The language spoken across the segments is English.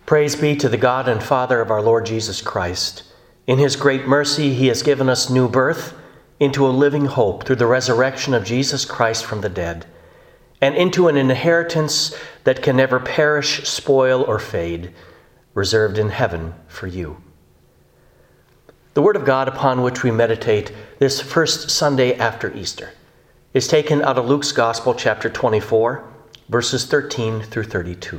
Praise be to the God and Father of our Lord Jesus Christ. In his great mercy, he has given us new birth into a living hope through the resurrection of Jesus Christ from the dead, and into an inheritance that can never perish, spoil, or fade, reserved in heaven for you. The Word of God upon which we meditate this first Sunday after Easter is taken out of Luke's Gospel, chapter 24, verses 13 through 32.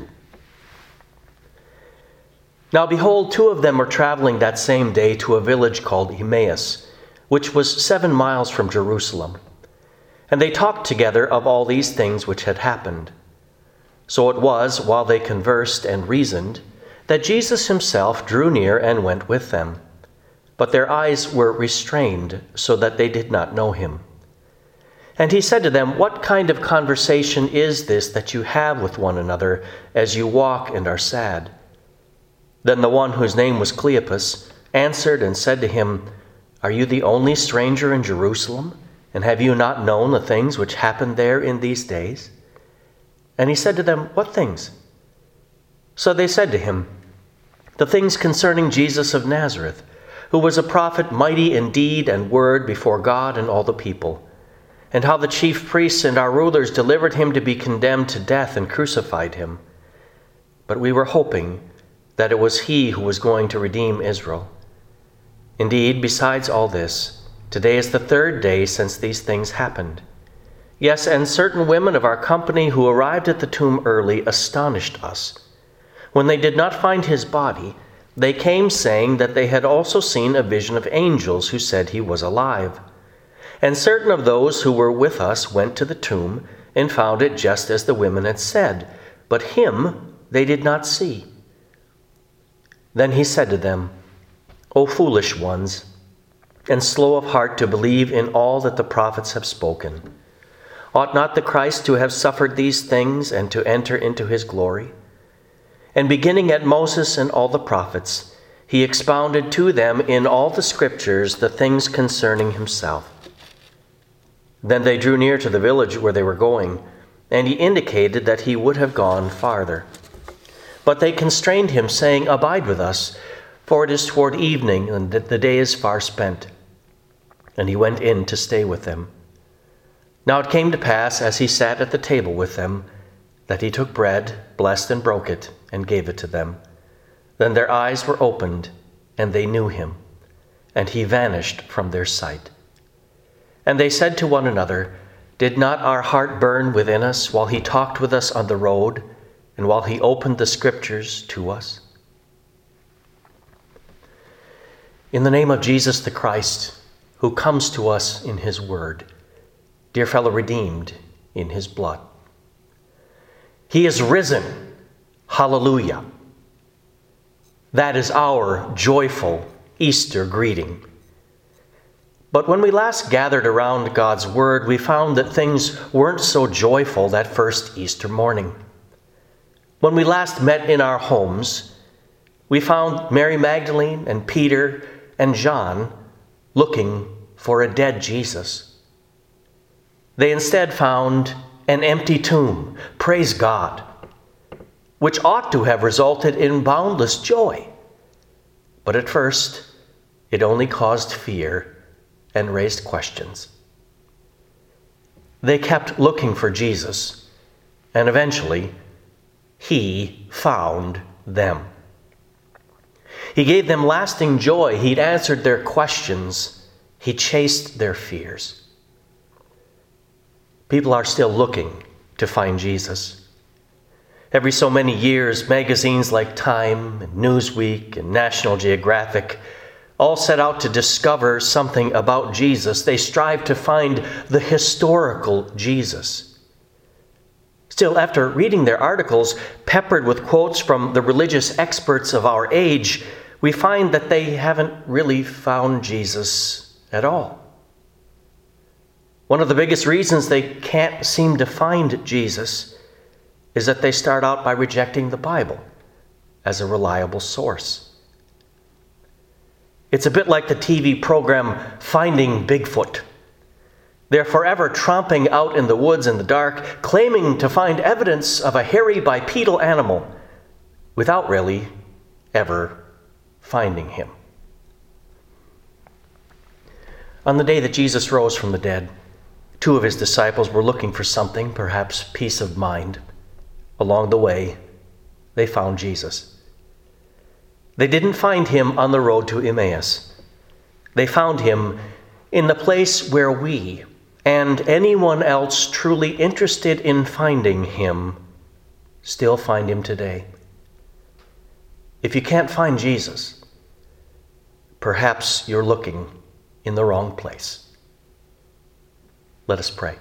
Now behold, two of them were traveling that same day to a village called Emmaus, which was 7 miles from Jerusalem. And they talked together of all these things which had happened. So it was, while they conversed and reasoned, that Jesus himself drew near and went with them. But their eyes were restrained, so that they did not know him. And he said to them, "What kind of conversation is this that you have with one another as you walk and are sad?" Then the one whose name was Cleopas answered and said to him, "Are you the only stranger in Jerusalem? And have you not known the things which happened there in these days?" And he said to them, "What things?" So they said to him, "The things concerning Jesus of Nazareth, who was a prophet mighty in deed and word before God and all the people, and how the chief priests and our rulers delivered him to be condemned to death and crucified him. But we were hoping that it was he who was going to redeem Israel. Indeed, besides all this, today is the 3rd day since these things happened. Yes, and certain women of our company who arrived at the tomb early astonished us. When they did not find his body, they came saying that they had also seen a vision of angels who said he was alive. And certain of those who were with us went to the tomb and found it just as the women had said, but him they did not see." Then he said to them, "O foolish ones, and slow of heart to believe in all that the prophets have spoken. Ought not the Christ to have suffered these things and to enter into his glory?" And beginning at Moses and all the prophets, he expounded to them in all the scriptures the things concerning himself. Then they drew near to the village where they were going, and he indicated that he would have gone farther. But they constrained him, saying, "Abide with us, for it is toward evening, and the day is far spent." And he went in to stay with them. Now it came to pass, as he sat at the table with them, that he took bread, blessed and broke it, and gave it to them. Then their eyes were opened, and they knew him, and he vanished from their sight. And they said to one another, "Did not our heart burn within us while he talked with us on the road, and while he opened the scriptures to us?" In the name of Jesus the Christ, who comes to us in his word, dear fellow redeemed in his blood. He is risen. Hallelujah. That is our joyful Easter greeting. But when we last gathered around God's word, we found that things weren't so joyful that first Easter morning. When we last met in our homes, we found Mary Magdalene and Peter and John looking for a dead Jesus. They instead found an empty tomb, praise God, which ought to have resulted in boundless joy. But at first, it only caused fear and raised questions. They kept looking for Jesus, and eventually, he found them. He gave them lasting joy. He'd answered their questions. He chased their fears. People are still looking to find Jesus. Every so many years, magazines like Time, and Newsweek, and National Geographic all set out to discover something about Jesus. They strive to find the historical Jesus. Still, after reading their articles, peppered with quotes from the religious experts of our age, we find that they haven't really found Jesus at all. One of the biggest reasons they can't seem to find Jesus is that they start out by rejecting the Bible as a reliable source. It's a bit like the TV program Finding Bigfoot. They're forever tromping out in the woods in the dark, claiming to find evidence of a hairy bipedal animal, without really ever finding him. On the day that Jesus rose from the dead, 2 of his disciples were looking for something, perhaps peace of mind. Along the way, they found Jesus. They didn't find him on the road to Emmaus. They found him in the place where we and anyone else truly interested in finding him still find him today. If you can't find Jesus, perhaps you're looking in the wrong place. Let us pray.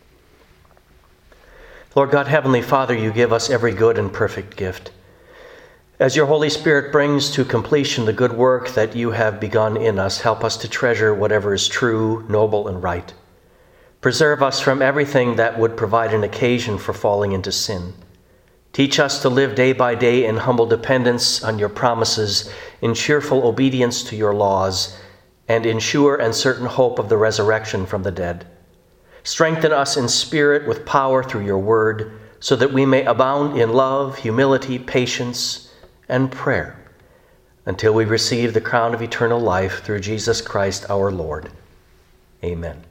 Lord God, Heavenly Father, you give us every good and perfect gift. As your Holy Spirit brings to completion the good work that you have begun in us, help us to treasure whatever is true, noble, and right. Preserve us from everything that would provide an occasion for falling into sin. Teach us to live day by day in humble dependence on your promises, in cheerful obedience to your laws, and in sure and certain hope of the resurrection from the dead. Strengthen us in spirit with power through your word, so that we may abound in love, humility, patience, and prayer, until we receive the crown of eternal life through Jesus Christ our Lord. Amen.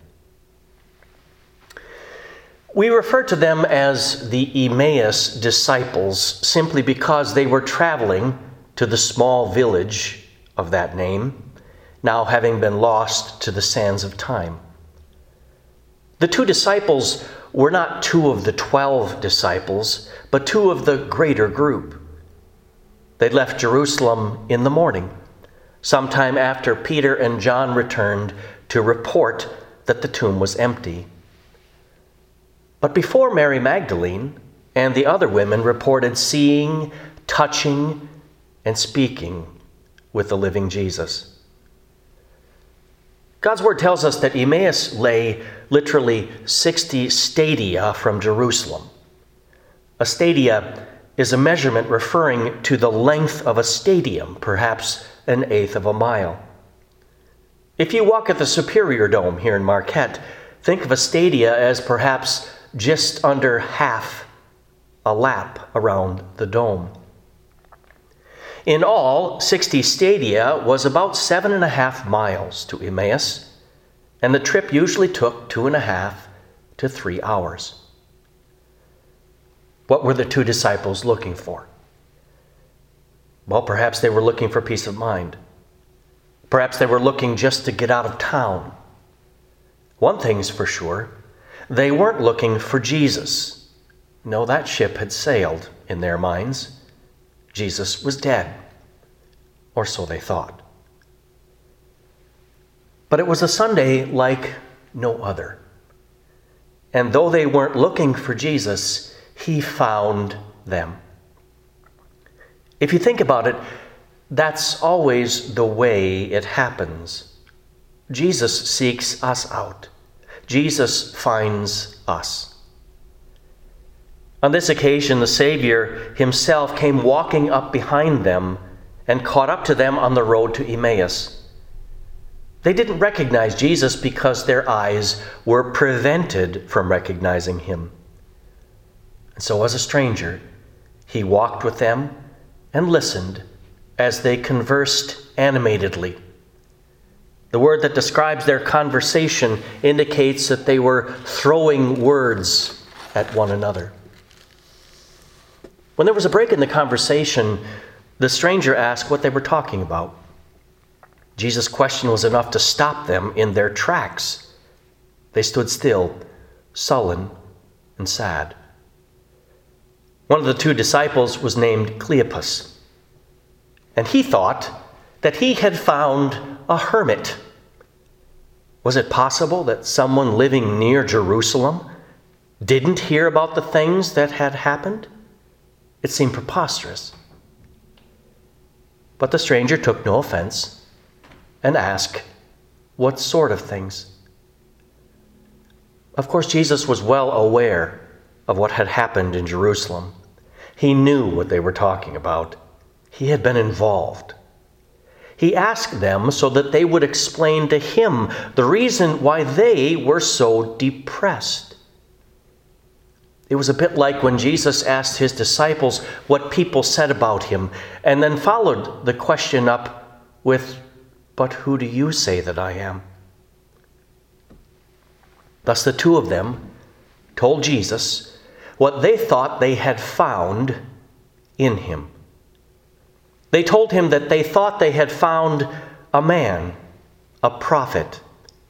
We refer to them as the Emmaus disciples simply because they were traveling to the small village of that name, now having been lost to the sands of time. The 2 disciples were not 2 of the 12 disciples, but 2 of the greater group. They left Jerusalem in the morning, sometime after Peter and John returned to report that the tomb was empty. But before Mary Magdalene and the other women reported seeing, touching, and speaking with the living Jesus. God's word tells us that Emmaus lay literally 60 stadia from Jerusalem. A stadia is a measurement referring to the length of a stadium, perhaps 1/8 of a mile. If you walk at the Superior Dome here in Marquette, think of a stadia as perhaps just under half a lap around the dome. In all, 60 stadia was about 7.5 miles to Emmaus, and the trip usually took 2.5 to 3 hours. What were the 2 disciples looking for? Well, perhaps they were looking for peace of mind. Perhaps they were looking just to get out of town. One thing's for sure, they weren't looking for Jesus. No, that ship had sailed in their minds. Jesus was dead, or so they thought. But it was a Sunday like no other. And though they weren't looking for Jesus, he found them. If you think about it, that's always the way it happens. Jesus seeks us out. Jesus finds us. On this occasion, the Savior himself came walking up behind them and caught up to them on the road to Emmaus. They didn't recognize Jesus because their eyes were prevented from recognizing him. And so as a stranger, he walked with them and listened as they conversed animatedly. The word that describes their conversation indicates that they were throwing words at one another. When there was a break in the conversation, the stranger asked what they were talking about. Jesus' question was enough to stop them in their tracks. They stood still, sullen and sad. One of the 2 disciples was named Cleopas, and he thought that he had found a hermit. Was it possible that someone living near Jerusalem didn't hear about the things that had happened? It seemed preposterous. But the stranger took no offense and asked, "What sort of things?" Of course, Jesus was well aware of what had happened in Jerusalem. He knew what they were talking about. He had been involved. He asked them so that they would explain to him the reason why they were so depressed. It was a bit like when Jesus asked his disciples what people said about him, and then followed the question up with, "But who do you say that I am?" Thus the two of them told Jesus what they thought they had found in him. They told him that they thought they had found a man, a prophet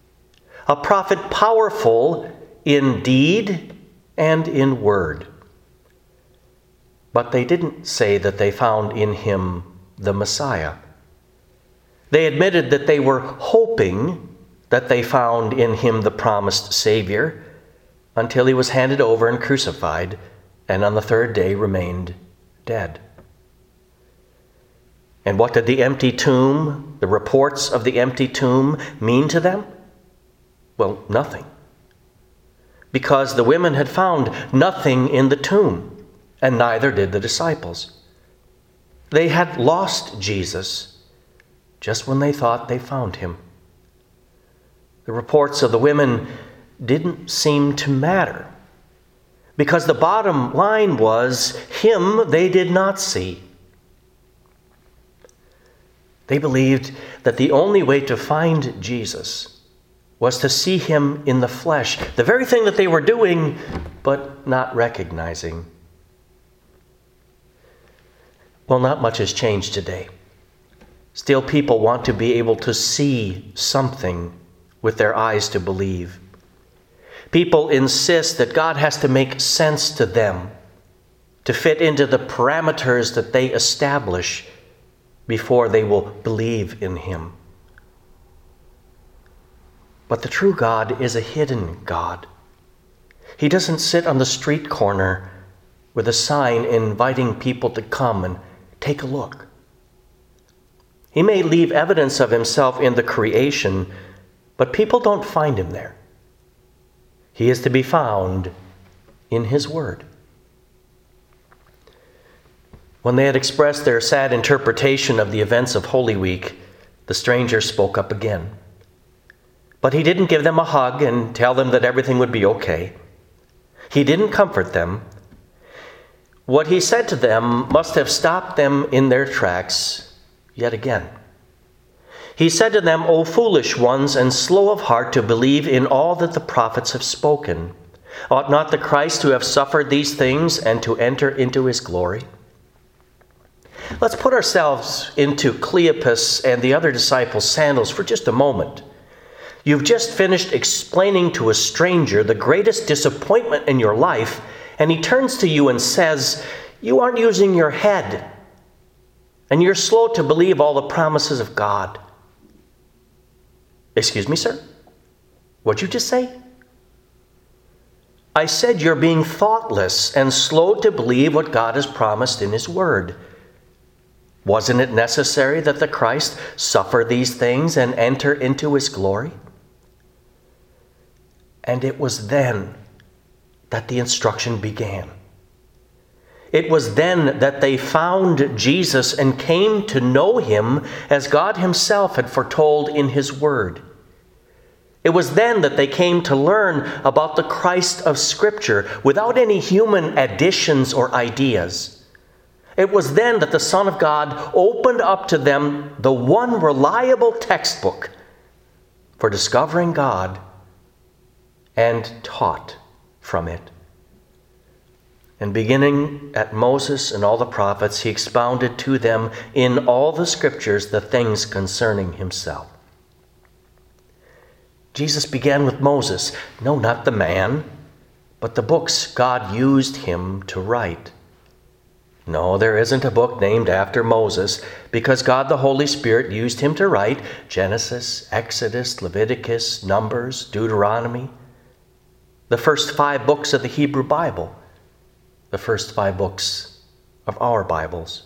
powerful in deed and in word. But they didn't say that they found in him the Messiah. They admitted that they were hoping that they found in him the promised Savior until he was handed over and crucified, and on the third day remained dead. And what did the empty tomb, the reports of the empty tomb, mean to them? Well, nothing. Because the women had found nothing in the tomb, and neither did the disciples. They had lost Jesus just when they thought they found him. The reports of the women didn't seem to matter, because the bottom line was him they did not see. They believed that the only way to find Jesus was to see him in the flesh, the very thing that they were doing but not recognizing. Well, not much has changed today. Still, people want to be able to see something with their eyes to believe. People insist that God has to make sense to them, to fit into the parameters that they establish before they will believe in him. But the true God is a hidden God. He doesn't sit on the street corner with a sign inviting people to come and take a look. He may leave evidence of himself in the creation, but people don't find him there. He is to be found in his word. When they had expressed their sad interpretation of the events of Holy Week, the stranger spoke up again. But he didn't give them a hug and tell them that everything would be okay. He didn't comfort them. What he said to them must have stopped them in their tracks yet again. He said to them, "O foolish ones, and slow of heart to believe in all that the prophets have spoken. Ought not the Christ to have suffered these things and to enter into his glory?" Let's put ourselves into Cleopas and the other disciples' sandals for just a moment. You've just finished explaining to a stranger the greatest disappointment in your life, and he turns to you and says, "You aren't using your head, and you're slow to believe all the promises of God." Excuse me, sir? What'd you just say? I said you're being thoughtless and slow to believe what God has promised in his word. Wasn't it necessary that the Christ suffer these things and enter into his glory? And it was then that the instruction began. It was then that they found Jesus and came to know him as God himself had foretold in his word. It was then that they came to learn about the Christ of Scripture without any human additions or ideas. It was then that the Son of God opened up to them the one reliable textbook for discovering God and taught from it. And beginning at Moses and all the prophets, he expounded to them in all the Scriptures the things concerning himself. Jesus began with Moses. No, not the man, but the books God used him to write. No, there isn't a book named after Moses, because God the Holy Spirit used him to write Genesis, Exodus, Leviticus, Numbers, Deuteronomy, the first 5 books of the Hebrew Bible, the first 5 books of our Bibles.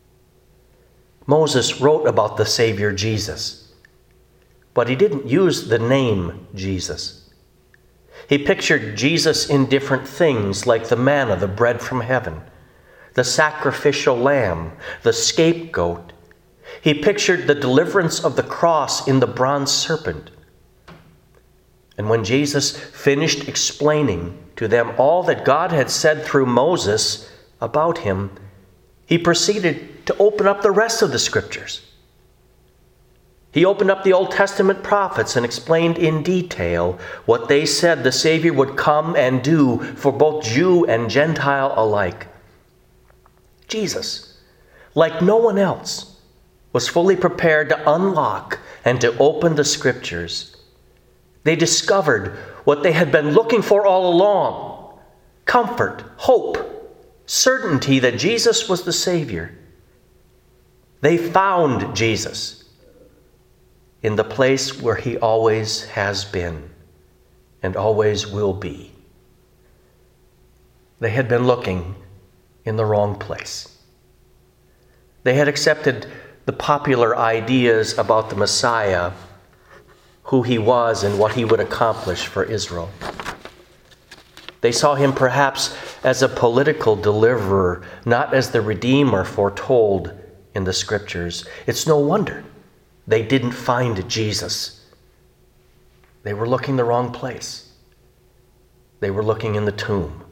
Moses wrote about the Savior Jesus, but he didn't use the name Jesus. He pictured Jesus in different things, like the manna, the bread from heaven, the sacrificial lamb, the scapegoat. He pictured the deliverance of the cross in the bronze serpent. And when Jesus finished explaining to them all that God had said through Moses about him, he proceeded to open up the rest of the scriptures. He opened up the Old Testament prophets and explained in detail what they said the Savior would come and do for both Jew and Gentile alike. Jesus, like no one else, was fully prepared to unlock and to open the scriptures. They discovered what they had been looking for all along: comfort, hope, certainty that Jesus was the Savior. They found Jesus in the place where he always has been and always will be. They had been looking in the wrong place. They had accepted the popular ideas about the Messiah, who he was and what he would accomplish for Israel. They saw him perhaps as a political deliverer, not as the Redeemer foretold in the Scriptures. It's no wonder they didn't find Jesus. They were looking the wrong place. They were looking in the tomb.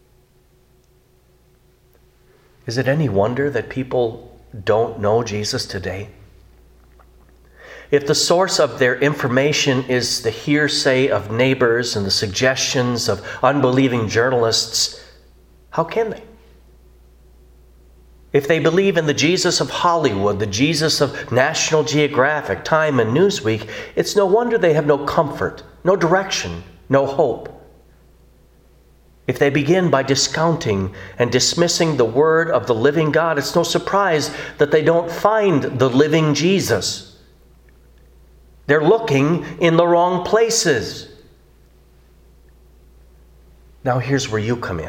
Is it any wonder that people don't know Jesus today? If the source of their information is the hearsay of neighbors and the suggestions of unbelieving journalists, how can they? If they believe in the Jesus of Hollywood, the Jesus of National Geographic, Time, and Newsweek, it's no wonder they have no comfort, no direction, no hope. If they begin by discounting and dismissing the word of the living God, it's no surprise that they don't find the living Jesus. They're looking in the wrong places. Now here's where you come in.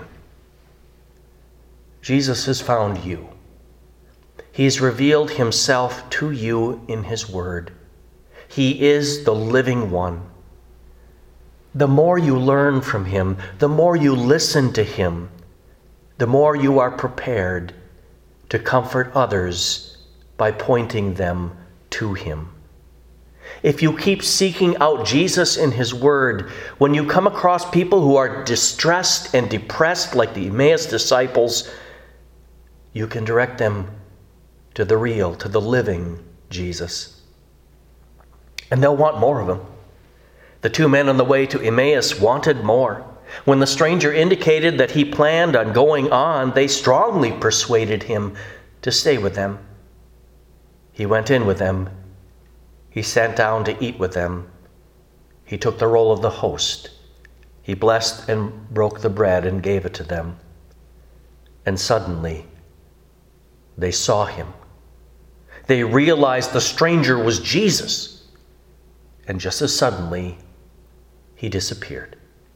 Jesus has found you. He's revealed himself to you in his word. He is the living one. The more you learn from him, the more you listen to him, the more you are prepared to comfort others by pointing them to him. If you keep seeking out Jesus in his word, when you come across people who are distressed and depressed like the Emmaus disciples, you can direct them to the real, to the living Jesus. And they'll want more of him. The two men on the way to Emmaus wanted more. When the stranger indicated that he planned on going on, they strongly persuaded him to stay with them. He went in with them. He sat down to eat with them. He took the role of the host. He blessed and broke the bread and gave it to them. And suddenly, they saw him. They realized the stranger was Jesus. And just as suddenly, he disappeared.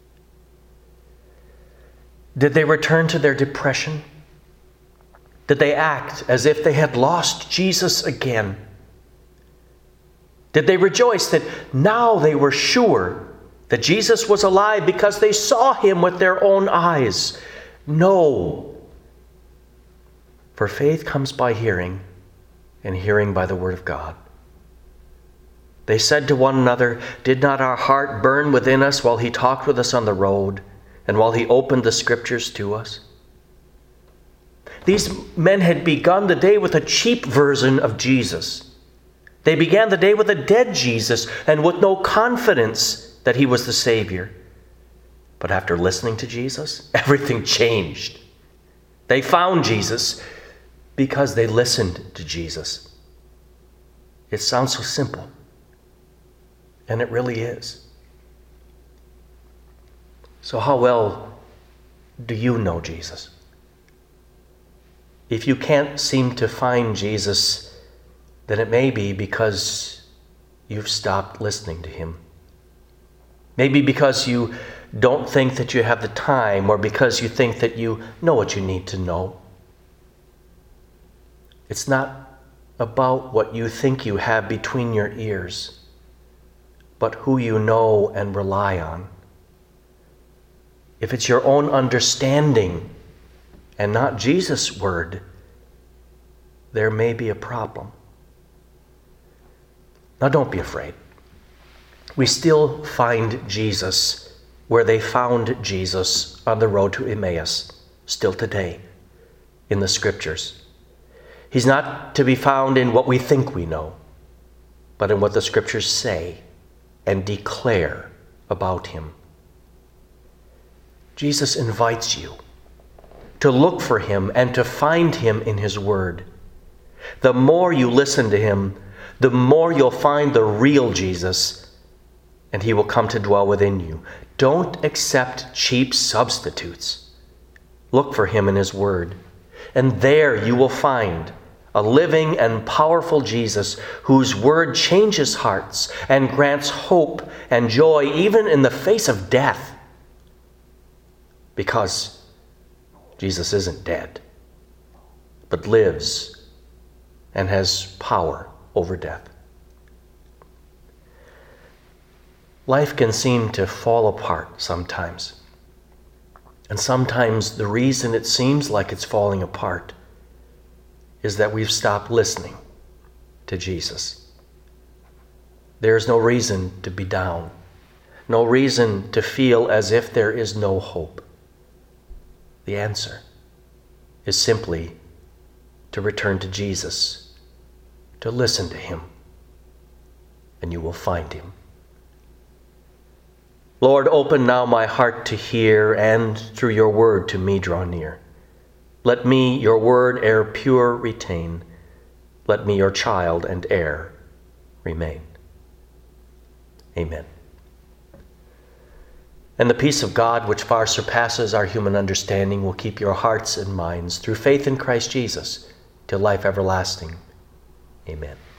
Did they return to their depression? Did they act as if they had lost Jesus again? Did they rejoice that now they were sure that Jesus was alive because they saw him with their own eyes? No. For faith comes by hearing, and hearing by the word of God. They said to one another, "Did not our heart burn within us while he talked with us on the road, and while he opened the scriptures to us?" These men had begun the day with a cheap version of Jesus. They began the day with a dead Jesus and with no confidence that he was the Savior. But after listening to Jesus, everything changed. They found Jesus because they listened to Jesus. It sounds so simple, and it really is. So how well do you know Jesus? If you can't seem to find Jesus, then it may be because you've stopped listening to him. Maybe because you don't think that you have the time, or because you think that you know what you need to know. It's not about what you think you have between your ears, but who you know and rely on. If it's your own understanding and not Jesus' word, there may be a problem. Now, don't be afraid. we still find Jesus where they found Jesus on the road to Emmaus, still today, in the Scriptures. He's not to be found in what we think we know, but in what the Scriptures say and declare about him. Jesus invites you to look for him and to find him in his word. The more you listen to him, the more you'll find the real Jesus, and he will come to dwell within you. Don't accept cheap substitutes. Look for him in his word, and there you will find a living and powerful Jesus whose word changes hearts and grants hope and joy even in the face of death. Because Jesus isn't dead, but lives and has power over death. Life can seem to fall apart sometimes. And sometimes the reason it seems like it's falling apart is that we've stopped listening to Jesus. There is no reason to be down, no reason to feel as if there is no hope. The answer is simply to return to Jesus, to listen to him, and you will find him. Lord, open now my heart to hear, and through your word to me draw near. Let me your word ere pure retain. Let me your child and heir remain. Amen. And the peace of God, which far surpasses our human understanding, will keep your hearts and minds through faith in Christ Jesus till life everlasting. Amen.